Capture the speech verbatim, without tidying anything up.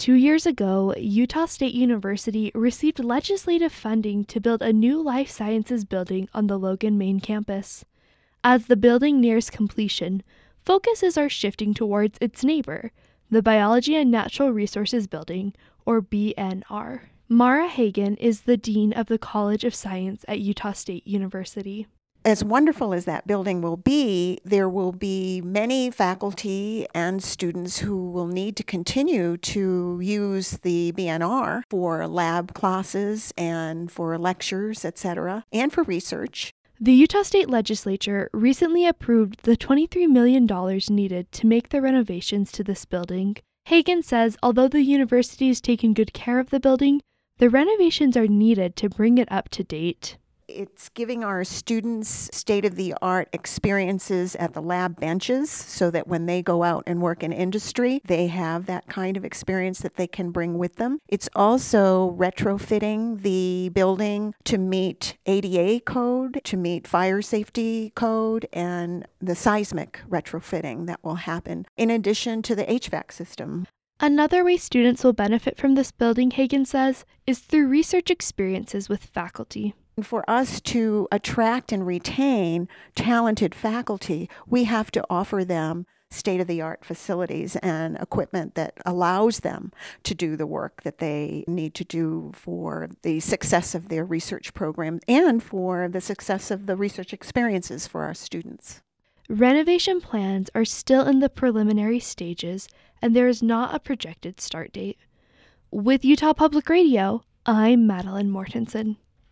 Two years ago, Utah State University received legislative funding to build a new life sciences building on the Logan main campus. As the building nears completion, focuses are shifting towards its neighbor, the Biology and Natural Resources Building, or B N R. Mara Hagan is the Dean of the College of Science at Utah State University. As wonderful as that building will be, there will be many faculty and students who will need to continue to use the B N R for lab classes and for lectures, et cetera, and for research. The Utah State Legislature recently approved the twenty-three million dollars needed to make the renovations to this building. Hagan says although the university has taken good care of the building, the renovations are needed to bring it up to date. It's giving our students state-of-the-art experiences at the lab benches so that when they go out and work in industry, they have that kind of experience that they can bring with them. It's also retrofitting the building to meet A D A code, to meet fire safety code, and the seismic retrofitting that will happen, in addition to the H V A C system. Another way students will benefit from this building, Hagan says, is through research experiences with faculty. For us to attract and retain talented faculty, we have to offer them state-of-the-art facilities and equipment that allows them to do the work that they need to do for the success of their research program and for the success of the research experiences for our students. Renovation plans are still in the preliminary stages, and there is not a projected start date. With Utah Public Radio, I'm Madeline Mortensen.